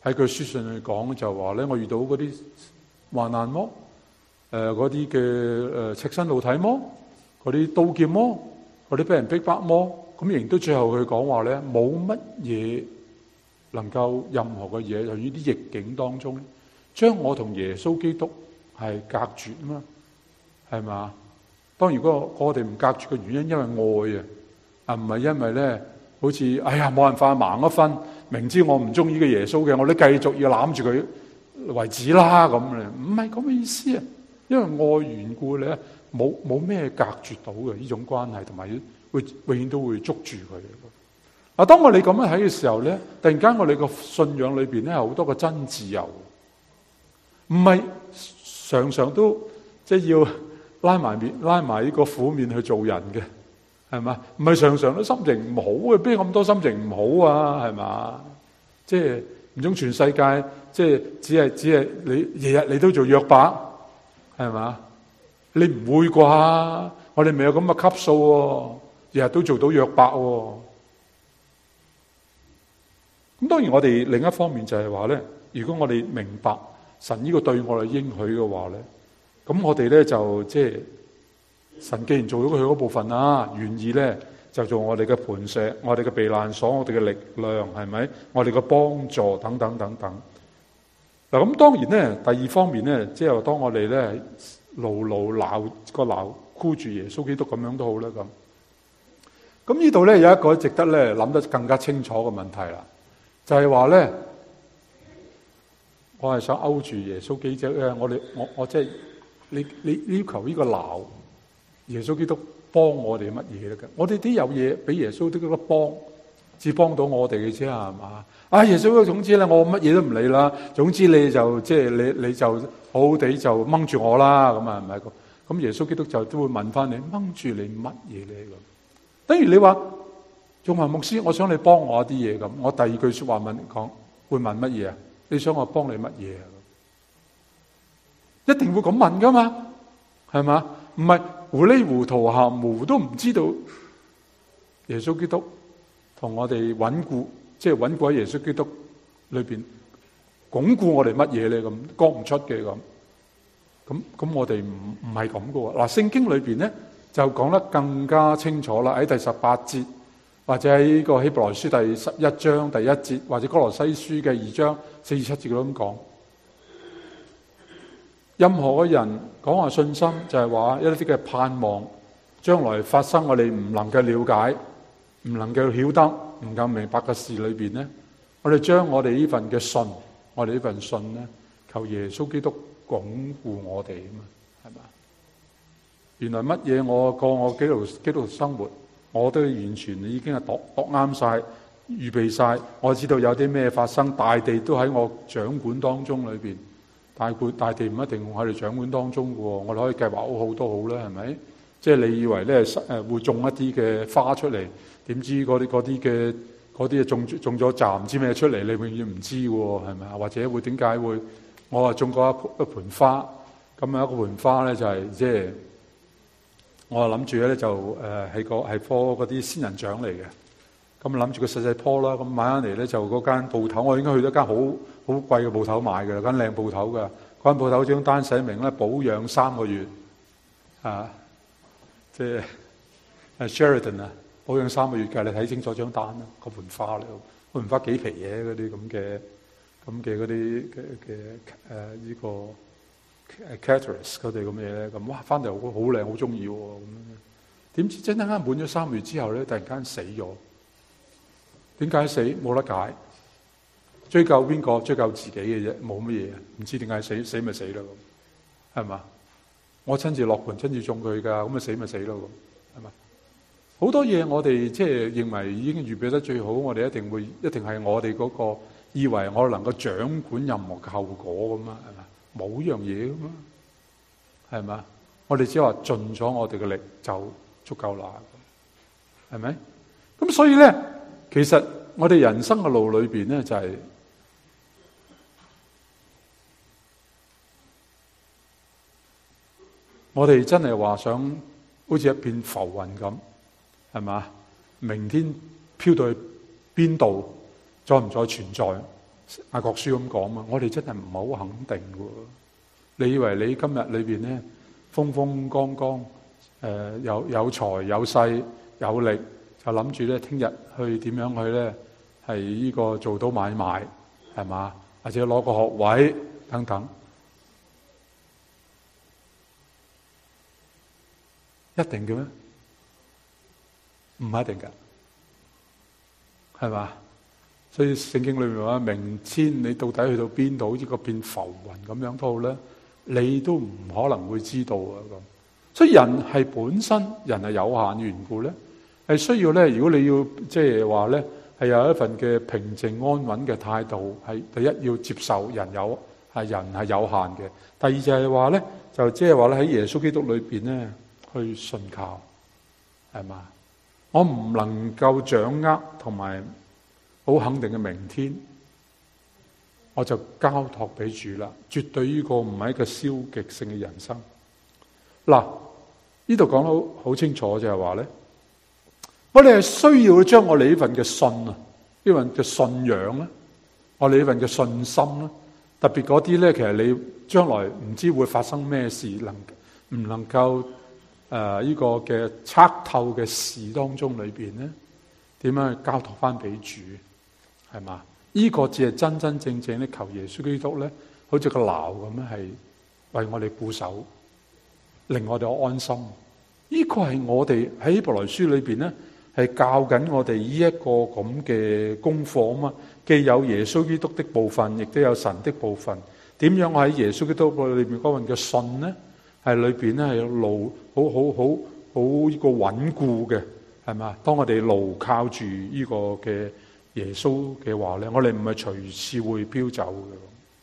喺佢書信裏講就話咧，我遇到嗰啲患難麼？嗰啲嘅赤身露體麼？嗰啲刀劍麼？嗰啲俾人逼迫麼？咁仍然都最後佢講話咧，冇乜嘢能夠任何嘅嘢，由於啲逆境當中，將我同耶穌基督係隔絕啊嘛，係嘛？當然我哋唔隔絕嘅原因，因為愛啊，唔係因為咧，好似哎呀冇辦法盲一分，明知我唔中意嘅耶穌嘅，我都繼續要攬住佢為止啦咁咧，唔係咁嘅意思啊，因為愛緣故咧，冇咩隔絕到嘅呢種關係，同埋會永遠都會捉住佢。啊，當我哋咁樣睇嘅時候咧，突然間我哋個信仰裏邊咧，有好多個真自由，唔係常常都即係要拉埋呢個苦面去做人嘅，係嘛？唔係常常都心情唔好嘅，邊有咁多心情唔好啊？係嘛？即係唔通全世界即係只係你日日你都做約伯，係嘛？你唔會啩？我哋未有咁嘅級數喎，日日都做到約伯喎。咁當然我哋另一方面就係話咧，如果我哋明白神呢個對我哋應許嘅話咧，咁我哋咧就即係神既然做咗佢嗰部分啦，願意咧就做我哋嘅磐石、我哋嘅避難所、我哋嘅力量，係咪？我哋嘅幫助等等等等。嗱，咁當然咧，第二方面咧，即係當我哋咧牢牢箍住耶穌基督咁樣都好啦咁。咁呢度咧有一個值得咧諗得更加清楚嘅問題啦，就係話咧，我係想勾住耶穌基督咧，我即係你要求呢個鬧耶穌基督幫我哋乜嘢咧？我哋都有嘢俾耶穌基督幫，至幫到我哋嘅啫，係嘛？啊，耶穌基督，總之咧，我乜嘢都唔理啦。總之你就即係你就好好地就掹住我啦，咁啊，係咪？咁耶穌基督就都會問翻你，掹住你乜嘢咧？咁，等於你話仲話牧師，我想你幫我一啲嘢咁，我第二句說話會問乜嘢啊？你想我幫你乜嘢啊？一定會咁問噶嘛，係嘛？唔係糊裏糊塗含糊都唔知道耶穌基督同我哋穩固，即係穩固喺耶穌基督裏邊鞏固我哋乜嘢咧？咁講唔出嘅咁我哋唔係咁噶喎。嗱，聖經裏邊咧就講得更加清楚啦。喺第18節，或者喺呢個希伯來書第11章第1節，或者歌羅西書嘅2章4至7節咁講。任何嘅人講話信心，就係話一啲嘅盼望，將來發生我哋唔能夠了解、唔能夠曉得、唔夠明白嘅事裏邊咧，我哋將我哋呢份嘅信，我哋呢份信咧，求耶穌基督鞏固我哋啊嘛，係嘛？原來乜嘢我過我基督生活，我都完全已經係度啱晒、預備晒。我知道有啲咩發生，大地都喺我掌管當中裏邊。大地唔一定喺你掌管當中嘅喎，我哋可以計劃好都好啦，係咪？即係你以為咧會種一啲嘅花出嚟，點知嗰啲種咗雜唔知咩出嚟，你永遠唔知喎，係咪啊？或者會點解會我話種過一盆花，咁啊一個盆花咧就係即係我諗住咧就係棵嗰啲仙人掌嚟嘅，咁諗住個細棵啦，咁買翻嚟咧就嗰間鋪頭，我應該去咗間好貴嘅鋪頭買嘅，間靚鋪頭嘅，嗰間鋪頭張單寫明咧保養3個月，即係 Sheridan 啊，保養3個月嘅，你睇清楚張單啦，嗰盆花咧，嗰盆花幾皮嘢嗰啲咁嘅嗰啲嘅呢個 Cactus 嗰啲咁嘢咧，咁哇翻嚟好靚，好中意喎，咁點知真係滿咗3個月之後咧，突然間死咗，點解死？冇得解。追究邊個？追究自己嘅啫，冇乜嘢，唔知點解死咪死咯，咁係嘛？我親自落盤，親自種佢噶，咁咪死咪死咯，咁係嘛？好多嘢我哋即係認為已經預備得最好，我哋一定係我哋嗰個以為我能夠掌管任何嘅後果咁啊，係嘛？冇樣嘢噶嘛，係嘛？我哋只係話盡咗我哋嘅力就足夠啦，係咪？咁所以咧，其實我哋人生嘅路裏邊咧就係。我哋真係話想好似一片浮雲咁，係嘛？明天飄到去邊度，再唔再存在， 雅各書咁講嘛，我哋真係唔係好肯定嘅。你以為你今日裏邊咧風風光光，有財有勢有力，就諗住咧聽日去點樣去咧係呢個做到買賣係嘛，或者攞個學位等等，一定嘅咩？唔係一定㗎，係嘛？所以聖經裏面話，明天你到底去到邊度，好似個變浮雲咁樣都好咧，你都唔可能會知道啊咁。所以人係本身人係有限嘅緣故咧，係需要咧。如果你要即係話咧，係有一份嘅平靜安穩嘅態度，係第一要接受人係有限嘅。第二就係話咧，就即係話咧喺耶穌基督裏邊咧去信靠，係嘛？我唔能夠掌握同埋好肯定嘅明天，我就交託俾主啦。絕對呢個唔係一個消極性嘅人生。嗱，呢度講得好清楚，就係話咧，我哋係需要將我哋呢份嘅信啊，呢份嘅信仰咧，我哋呢份嘅信心咧，特別嗰啲咧，其實你將來唔知會發生咩事，唔能夠呢個嘅測透嘅事當中裏邊咧，點樣去交託翻俾主，係嘛？呢個只係真真正正咧，求耶穌基督咧，好似個錨咁樣，係為我哋固守，令我哋安心。呢個係我哋喺希伯來書裏邊咧，係教緊我哋呢一個咁嘅功課啊嘛。既有耶穌基督的部分，亦都有神的部分。點樣我喺耶穌基督裏邊嗰份嘅信咧，係裏邊咧係有路好呢個穩固嘅，係嘛？當我哋牢靠住呢個嘅耶穌嘅話咧，我哋唔係隨時會飄走嘅。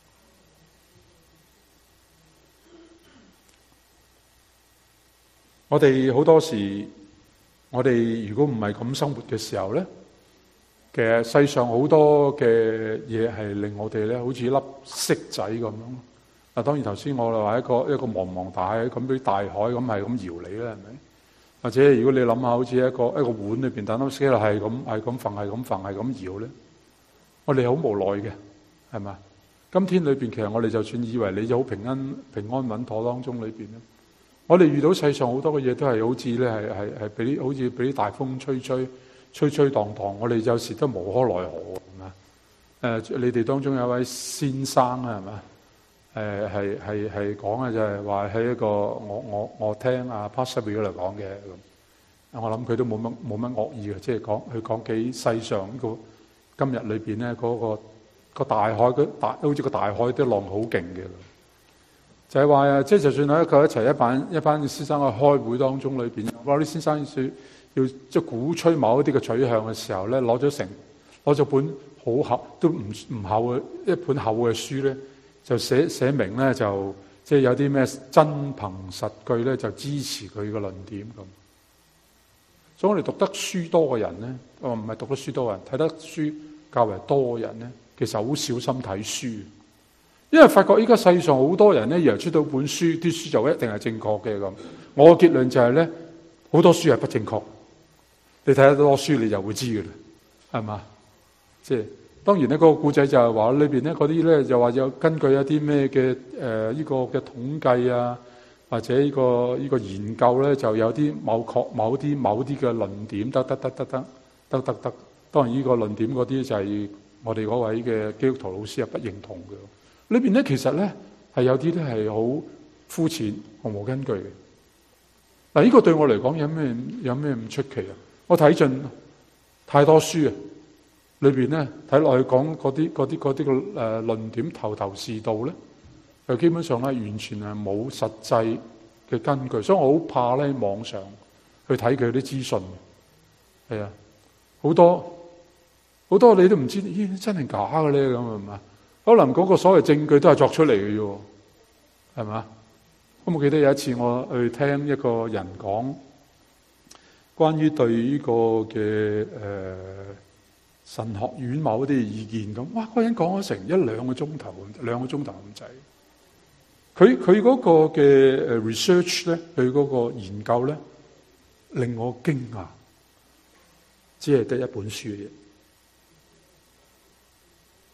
我哋好多時，我哋如果唔係咁生活嘅時候咧，其實世上好多嘅嘢係令我哋咧，好似粒骰仔咁樣。嗱，當然頭先我話一個茫茫大海咁，俾大海咁係咁搖你啦，係咪？或者如果你諗下，好似一個碗裏邊等粒骰係咁瞓搖咧，我哋好無奈嘅，係嘛？今天裏邊其實我哋就算以為你好平安穩妥當中裏邊咧，我哋遇到世上好多嘅嘢都係好似咧係俾啲大風吹蕩蕩，我哋有時都無可奈何咁啊！你哋當中有位先生啊，係嘛？係講嘅就係話喺一個我聽阿 Pastor Bill 嚟講嘅咁，我諗佢都冇乜惡意嘅，即係佢講幾世上個今日裏邊咧嗰個大海好似個大海啲浪好勁嘅，就係話即係就算喺佢一班先生去開會當中裏邊，話啲先生要即係鼓吹某一啲嘅取向嘅時候咧，攞咗本好厚都唔厚嘅一本厚嘅書咧。就寫明咧，就即係有啲咩真憑實據咧，就支持佢嘅論點咁。所以我哋讀得書多嘅人咧，唔係讀得書多嘅人，睇得書較為多嘅人咧，其實好小心睇書，因為發覺依家世上好多人咧，以為出到本書，啲書就一定係正確嘅咁。我嘅結論就係咧，好多書係不正確。你睇得多書，你就會知嘅啦，係嘛？即係。當然咧，嗰個故仔就係話裏邊咧嗰啲咧就話有根據一啲咩嘅呢個嘅統計啊，或者呢個研究咧，就有啲某啲嘅論點得。當然呢個論點嗰啲就係我哋嗰位嘅基督徒老師係不認同嘅。裏邊咧其實咧係有啲咧係好膚淺、毫無根據嘅。嗱，呢個對我嚟講有咩唔出奇啊？我睇盡太多書啊！裏邊咧睇落去講嗰啲嘅論點頭是道咧，就基本上咧完全係冇實際嘅根據，所以我好怕咧網上去睇佢啲資訊。係啊，好多你都唔知咦真係假嘅咧咁係嘛？可能嗰個所謂證據都係作出嚟嘅啫，係嘛？咁我記得有一次我去聽一個人講關於對呢個嘅神學院某啲意見咁，哇！嗰個人講咗成2個鐘頭咁滯。佢嗰個嘅 research 咧，佢嗰個研究咧，令我驚訝，只係得一本書嘅啫。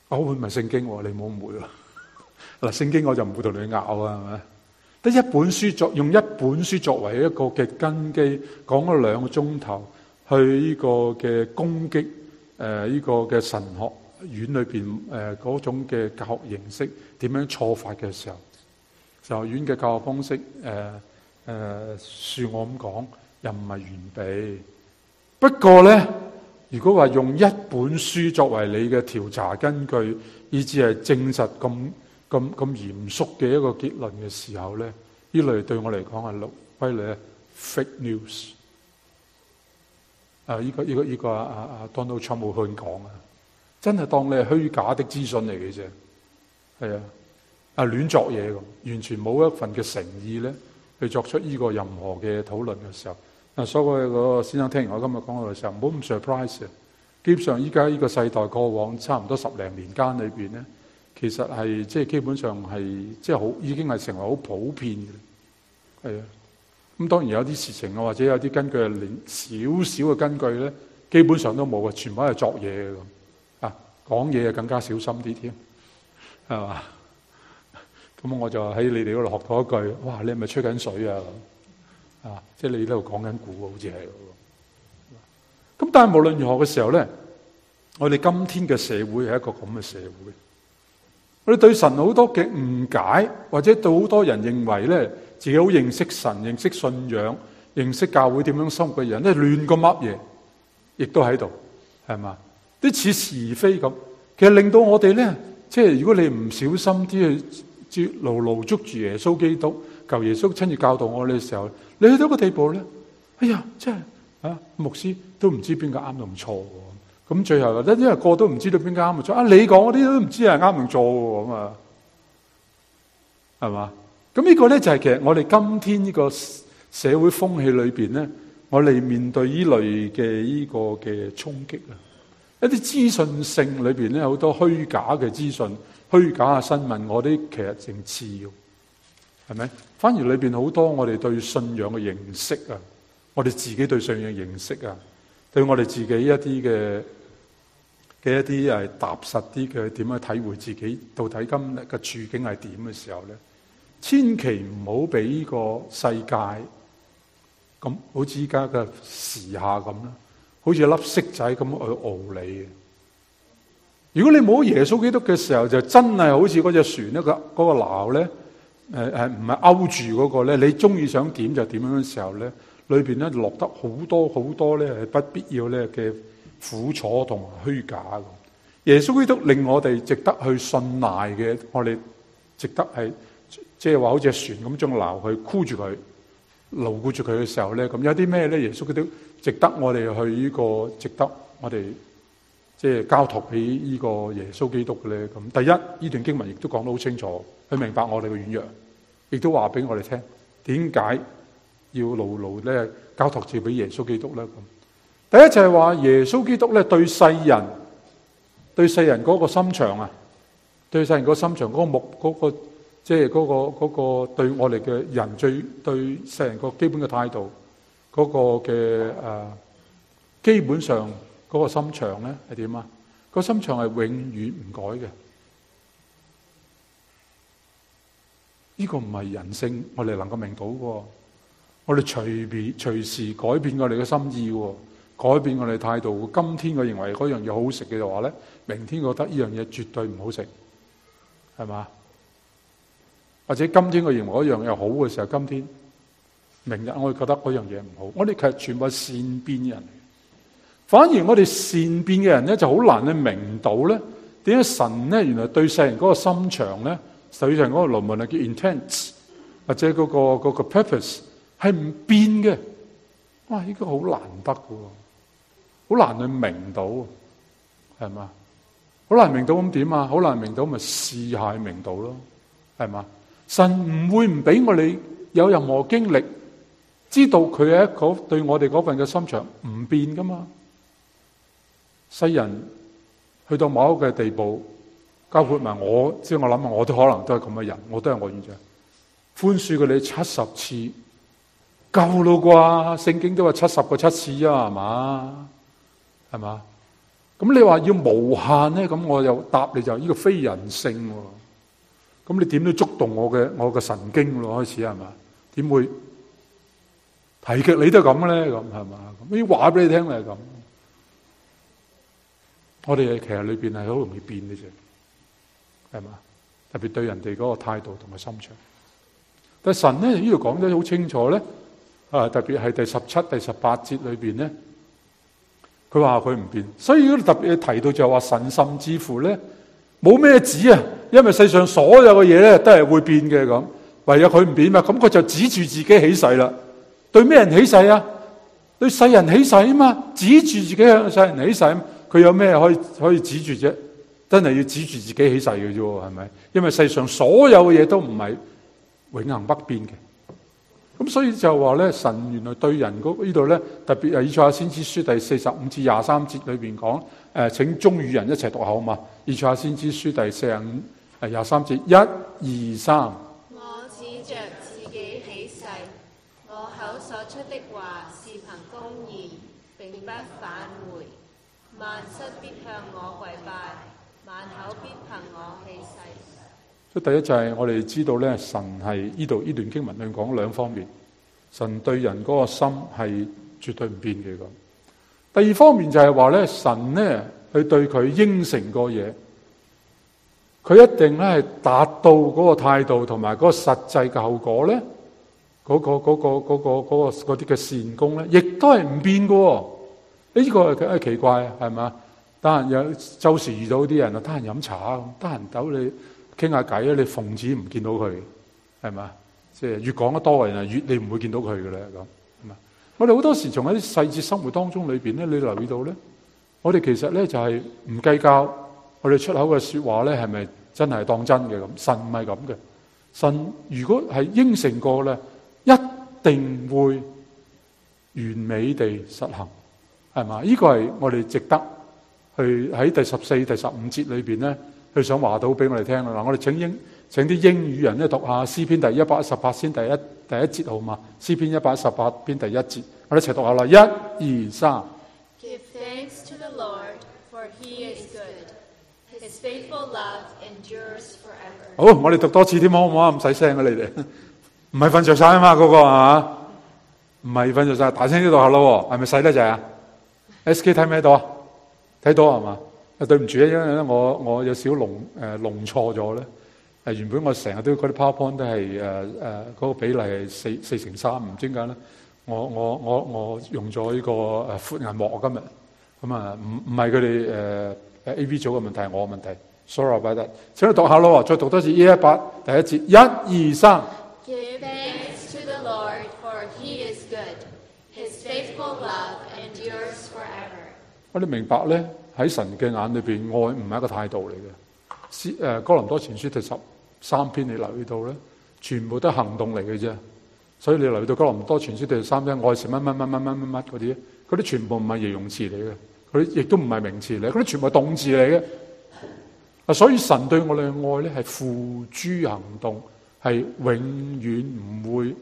我會唔係聖經，你唔好誤會喎。嗱，聖經我就唔會同你拗啊，係咪？得一本書用一本書作為一個嘅根基，講咗2個鐘頭去呢個嘅攻擊呢個嘅神學院裏邊嗰種嘅教學形式點樣錯法嘅時候，神學院嘅教學方式恕我咁講，又唔係完備。不過咧，如果話用一本書作為你嘅調查根據，以至係證實咁嚴肅嘅一個結論嘅時候咧，呢類對我嚟講係歸類 fake news。呢個Donald Trump 冇去講啊，真係當你係虛假的資訊嚟嘅啫，係亂作嘢㗎，完全冇一份嘅誠意咧去作出呢個任何嘅討論嘅時候。所以嗰個先生聽完我今日講嘅時候，唔好咁 surprise。基本上依家呢個世代過往差唔多10零年間裏邊咧，其實係基本上係已經係成為好普遍嘅，係啊。咁當然有啲事情或者有啲根據係連少少嘅根據咧，基本上都冇嘅，全部係作嘢嘅咁。講嘢更加小心啲添，係嘛？咁我就喺你哋嗰度學到一句，哇！你係咪吹緊水啊？即係你喺度講緊古，好似係。咁但係無論如何嘅時候咧，我哋今天嘅社會係一個咁嘅社會。我哋對神好多嘅誤解，或者對好多人認為咧自己好認識神、認識信仰、認識教會點樣生活嘅人咧，亂咁噏嘢，亦都喺度，係嘛？啲似是而非咁，其實令到我哋咧，如果你唔小心啲去牢牢捉住耶穌基督，求耶穌親自教導我哋嘅時候，你去到個地步咧，哎呀，牧師都唔知邊個啱同錯喎。咁最後咧，因為個都唔知道邊個啱同錯，你講嗰啲都唔知係啱同錯喎，咁啊，係嘛？咁呢個咧就係其實我哋今天呢個社會風氣裏邊咧，我哋面對呢類嘅呢個嘅衝擊啊，一啲資訊性裏邊咧好多虛假嘅資訊、虛假嘅新聞，我哋其實正次要，係咪？反而裏邊好多我哋對信仰嘅認識啊，我哋自己對信仰嘅認識啊，對我哋自己一啲嘅一啲係踏實啲嘅點樣體會自己到底今日嘅處境係點嘅時候咧，千祈唔好俾呢個世界咁，好似依家嘅時下咁啦，好似粒骰仔咁去熬你嘅。如果你冇耶穌基督嘅時候，就真係好似嗰隻船咧，嗰個錨咧，唔係勾住嗰個咧，你中意想點就點樣嘅時候咧，裏邊咧落得好多好多咧係不必要咧嘅苦楚同埋虛假嘅。耶穌基督令我哋值得去信賴嘅，我哋值得係話好似船咁將錨去箍住佢，牢固住佢嘅時候咧，咁有啲咩咧？耶穌基督值得我哋去呢個，值得我哋交託俾呢個耶穌基督嘅咧。咁第一，呢段經文亦都講得好清楚，佢明白我哋嘅軟弱，亦都話俾我哋聽點解要牢牢咧交託住俾耶穌基督咧。咁第一就係話耶穌基督咧對世人嗰個心腸啊，對世人嗰個心腸嗰個目嗰個。嗰個對我哋嘅人最對世人個基本嘅態度，嗰個嘅基本上嗰個心腸咧係點啊？個心腸係永遠唔改嘅。呢個唔係人性，我哋能夠明到嘅。我哋隨時改變我哋嘅心意喎，改變我哋態度。今天我認為嗰樣嘢好食嘅話咧，明天覺得呢樣嘢絕對唔好食，係嘛？或者今天我認為嗰樣嘢好嘅時候，今天明日我會覺得嗰樣嘢唔好。我哋其實全部係善變嘅人，反而我哋善變嘅人咧就好難去明到咧點解神咧原來對世人嗰個心腸咧，對世人嗰個論文係叫 intent 或者嗰個 purpose 係唔變嘅。哇！呢個好難得嘅，好難去明到，係嘛？好難明到咁點啊？好難明到咪試下明到咯，係嘛？神唔會唔俾我哋有任何經歷，知道佢係一個對我哋嗰份嘅心腸唔變噶嘛。世人去到某一個地步，包括埋我，我諗下，我都可能都係咁嘅人，我都係我現象。寬恕佢哋70次夠咯啩？聖經都話70個7次啊，係嘛？係嘛？ 咁你話要無限咧，咁我又答你就呢個非人性喎。咁你點都觸動我嘅神經咯，開始係嘛？點會提極你都咁咧？咁係嘛？咁要話俾你聽係咁。我哋其實裏邊係好容易變嘅啫，係嘛？特別對人哋嗰個態度同埋心腸。但係神咧呢度講得好清楚咧，特別係第17、第18節裏邊咧，佢話佢唔變。所以特別提到就係話神甚至乎咧冇咩指啊，因為世上所有嘅嘢咧都係會變嘅咁，唯有佢唔變嘛。咁佢就指住自己起誓啦。對咩人起誓啊？對世人起誓啊嘛，指住自己向世人起誓。佢有咩可以指住啫？真係要指住自己起誓嘅啫，係咪？因為世上所有嘅嘢都唔係永恆不變嘅。咁所以就話咧，神原來對人呢度咧，特別係以賽亞先知書第45至23節裏邊講，請中語人一齊讀口嘛。以賽亞先知書第45、23節，1、2、3。 我指着自己起誓，我口所出的話是憑公義，並不返回。萬膝必向我跪拜，萬口必憑我起誓。 所以第一就係我哋知道咧，神係呢段經文裏講兩方面，神對人嗰個心係絕對唔變嘅咁。第二方面就係話咧，神咧佢對佢應承個嘢，佢一定咧係達到嗰個態度同埋嗰個實際嘅後果咧，嗰啲嘅善功咧，亦都係唔變嘅。呢個係奇怪係嘛？得閒有周時遇到啲人啊，得閒飲茶，得閒走你傾下偈啊，你奉旨唔見到佢係嘛？即係越講得多嘅人啊，越你唔會見到佢嘅咧咁。係嘛？我哋好多時從一啲細節生活當中裏邊咧，你留意到咧，我哋其實咧就係唔計較我哋出口嘅説話咧係咪真係當真嘅咁？神唔係咁嘅，神如果係應承過咧，一定會完美地實行。係嘛？呢個係我哋值得去喺第14、第15節裏邊咧，佢想話到俾我哋聽啦。嗱，我哋請啲英語人咧讀下詩篇第118先第一節好嘛？詩篇118篇第1節，我哋一齊讀下啦。1、2、3。 Give thanks to the Lord, for He is good. His faithful love endures forever. 好，我哋讀多次添，好唔好啊？唔使聲啊，你哋唔係瞓着晒啊嘛？嗰個啊，唔係瞓着晒，大聲啲讀下咯。係咪細得滯啊？SK 睇唔睇到啊？睇到係嘛？對唔住啊，因為咧我有少弄錯咗咧。原本我成日都嗰啲 PowerPoint 都係嗰個比例係4:3，唔知點解咧。我用咗呢個闊銀幕今日咁啊，唔係佢哋AV 組嘅問題，係我嘅問題。Sorry about that。請你讀下咯，再讀多次118第一節1、2、3。 Give thanks to the Lord, for He is good. His faithful love endures forever. 我哋明白咧，喺神嘅眼裏邊，愛唔係一個態度嚟嘅。哥林多前書第13篇，你留意到咧，全部都係行動嚟嘅啫。所以你留意到哥林多前書第13篇，愛是乜嗰啲全部唔係形容詞嚟嘅，嗰啲亦都唔係名詞嚟，嗰啲全部係動詞嚟嘅。所以神對我哋嘅愛咧係付諸行動，係永遠唔會，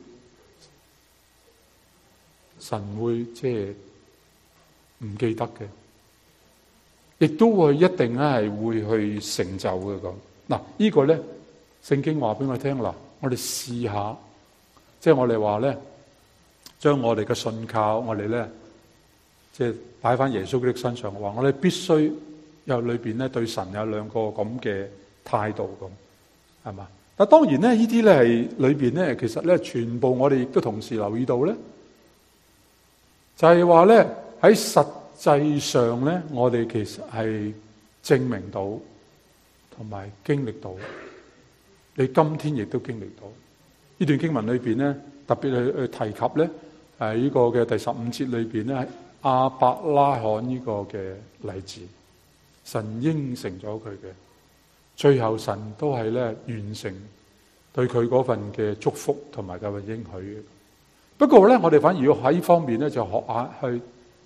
神會即係唔記得嘅。亦都會一定咧係會去成就嘅咁。嗱，呢個咧聖經話俾我聽啦，我哋試下，即係我哋話咧，將我哋嘅信靠，我哋咧即係擺翻耶穌基督身上，話我哋必須有裏邊咧對神有兩個咁嘅態度咁，係嘛？但當然咧，呢啲咧係裏邊咧，其實咧全部我哋亦都同時留意到咧，就係話咧喺實際上咧，我哋其實係證明到同埋經歷到，你今天亦都經歷到呢段經文裏邊咧，特別去提及咧，呢個嘅第15節裏邊咧，亞伯拉罕呢個嘅例子，神應承咗佢嘅，最後神都係咧完成對佢嗰份嘅祝福同埋嗰份應許嘅。不過咧，我哋反而要喺呢方面咧，就學下去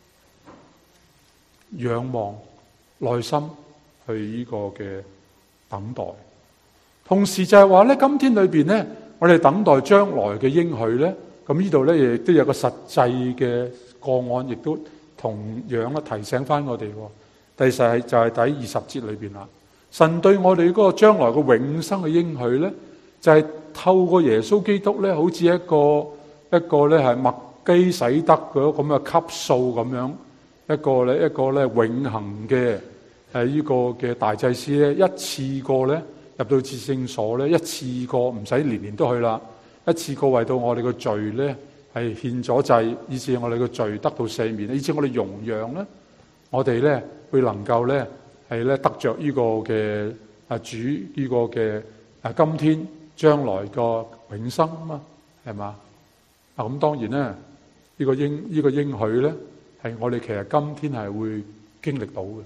仰望內心去呢個嘅等待，同時就係話咧，今天裏邊咧，我哋等待將來嘅應許咧，咁呢度咧亦都有個實際嘅個案，亦都同樣咧提醒翻我哋， 第10就係第20節裏邊啦。神對我哋嗰個將來嘅永生嘅應許咧，就係透過耶穌基督咧，好似一個咧係麥基洗德嗰咁嘅級數咁樣，一個咧永恆嘅呢個嘅大祭司咧，一次過咧入到至聖所咧，一次過唔使年年都去啦，一次過為到我哋嘅罪咧係獻咗祭，以致我哋嘅罪得到赦免，以致我哋容讓咧，我哋咧會能夠咧係咧得着呢個嘅主呢個嘅今天將來個永生啊嘛，係嘛？咁當然咧，呢個應許咧係我哋其實今天係會經歷到嘅。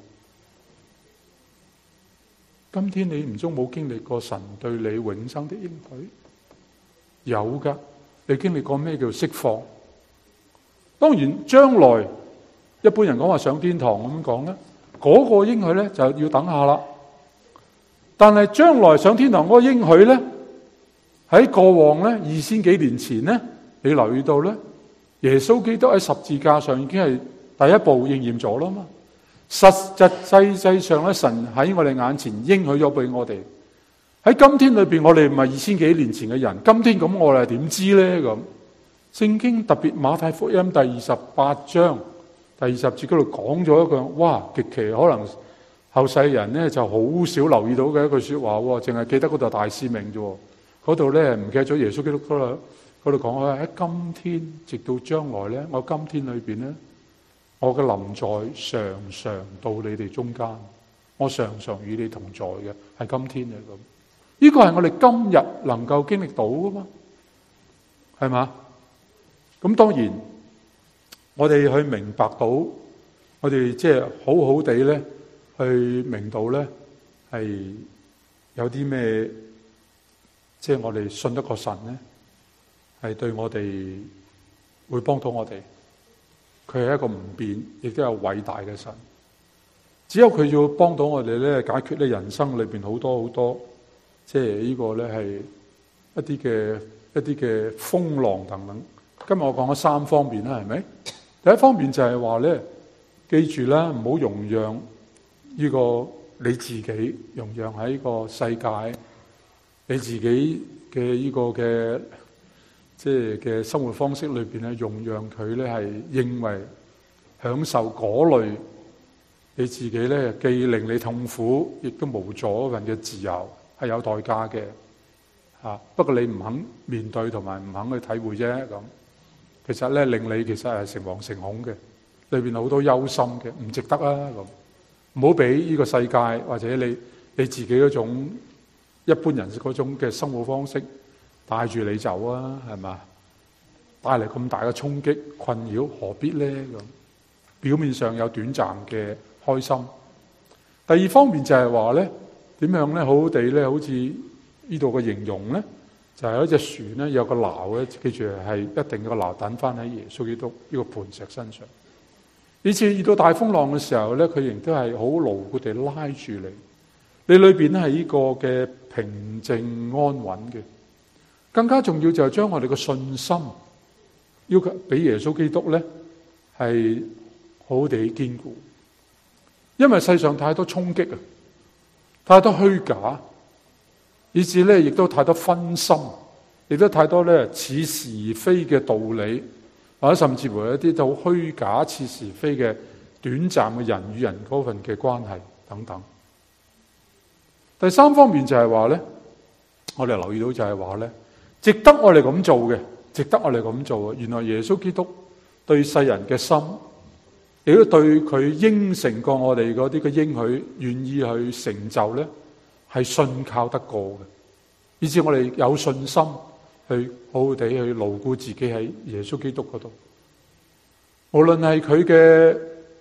今天你唔中冇經歷過神對你永生的應許？有噶，你經歷過咩叫釋放？當然將來一般人講話上天堂咁講咧，嗰個應許咧就要等下啦。但係將來上天堂嗰個應許咧，喺過往咧2000幾年前咧，你留意到咧，耶穌基督喺十字架上已經係第一步應驗咗啦嘛。實際上咧，神喺我哋眼前應許咗俾我哋。喺今天裏邊，我哋唔係2000幾年前嘅人，今天咁我哋點知咧？咁聖經特別馬太福音第28章第20節嗰度講咗一句，哇，極其可能後世人咧就好少留意到嘅一句說話，淨係記得嗰度大使命啫。嗰度咧唔記得咗耶穌基督嗰度講喺今天直到將來咧，我今天裏邊咧，我嘅臨在常常到你哋中間，我常常與你同在嘅，係今天嘅咁。呢個係我哋今日能夠經歷到噶嘛，係嘛？咁當然，我哋去明白到，我哋即係好好地咧，去明到咧係有啲咩，即係我哋信得過神咧，係對我哋會幫到我哋。佢係一個唔變，亦都有偉大嘅神。只有佢要幫到我哋咧，解決咧人生裏邊好多，即係呢個咧係一啲嘅風浪等等。今日我講咗3方面啦，係咪？第一方面就係話咧，記住啦，唔好容讓呢個你自己，容讓喺個世界，你自己嘅呢個嘅即係嘅生活方式裏邊咧，容讓佢咧係認為享受嗰類你自己咧，既令你痛苦，亦都無阻人嘅自由，係有代價嘅嚇。不過你唔肯面對同埋唔肯去體會啫咁。其實咧令你其實係誠惶誠恐嘅，裏邊好多憂心嘅，唔值得啊咁。唔好俾呢個世界或者你自己嗰種一般人嗰種嘅生活方式帶住你走啊，係嘛？帶嚟咁大嘅衝擊困擾，何必咧咁？表面上有短暫嘅開心。第二方面就係話咧，點樣咧好好地咧，好似呢度嘅形容咧，就係有一隻船咧，有個錨咧，記住係一定個錨等翻喺耶穌基督呢個磐石身上。以至遇到大風浪嘅時候咧，佢亦都係好牢固地拉住你。你裏邊咧係呢個嘅平靜安穩嘅。更加重要就係將我哋嘅信心要求俾耶穌基督咧，係好好地堅固。因為世上太多衝擊啊，太多虛假，以至咧亦都太多分心，亦都太多咧似是而非嘅道理，或者甚至乎一啲就好虛假似是而非嘅短暫嘅人與人嗰份嘅關係等等。第三方面就係話咧，我哋留意到就係話咧，值得我哋咁做嘅，值得我哋咁做嘅。原來耶穌基督對世人嘅心，亦都對佢應承過我哋嗰啲嘅應許，願意去成就咧，係信靠得過嘅，以至我哋有信心去好好地去牢固自己喺耶穌基督嗰度。無論係佢嘅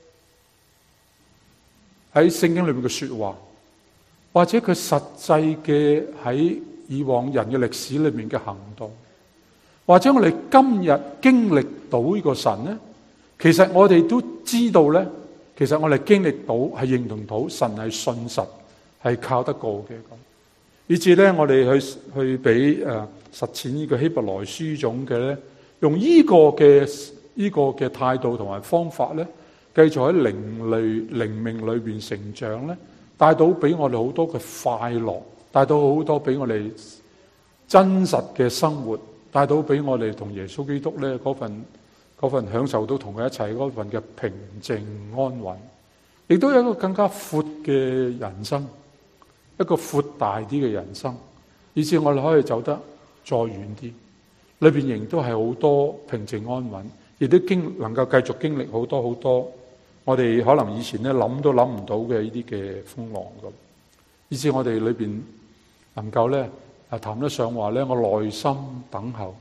喺聖經裏面嘅說話，或者佢實際嘅喺以往人嘅歷史裏面嘅行動，或者我哋今日經歷到呢個神咧，其實我哋都知道咧，其實我哋經歷到係認同到神係信實，係靠得過嘅咁。以至咧，我哋去俾實踐呢個希伯來書種嘅咧，用呢個嘅態度同埋方法咧，繼繼續喺靈命裏邊成長咧，帶到俾我哋好多嘅快樂，帶到好多俾我哋真實嘅生活，帶到俾我哋同耶穌基督咧嗰份享受到同佢一齊嗰份嘅平靜安穩，亦都有一個更加闊嘅人生，一個闊大啲嘅人生，以至我哋可以走得再遠啲，裏邊仍都係好多平靜安穩，亦都能夠繼續經歷好多好多我哋可能以前咧諗都諗唔到嘅呢啲嘅風浪咁，以至我哋裏邊能夠咧談得上話咧，我耐心等候，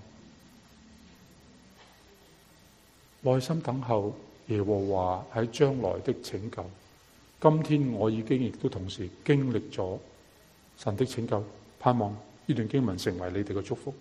耐心等候耶和華喺將來的拯救。今天我已經亦都同時經歷咗神的拯救，盼望呢段經文成為你哋嘅祝福。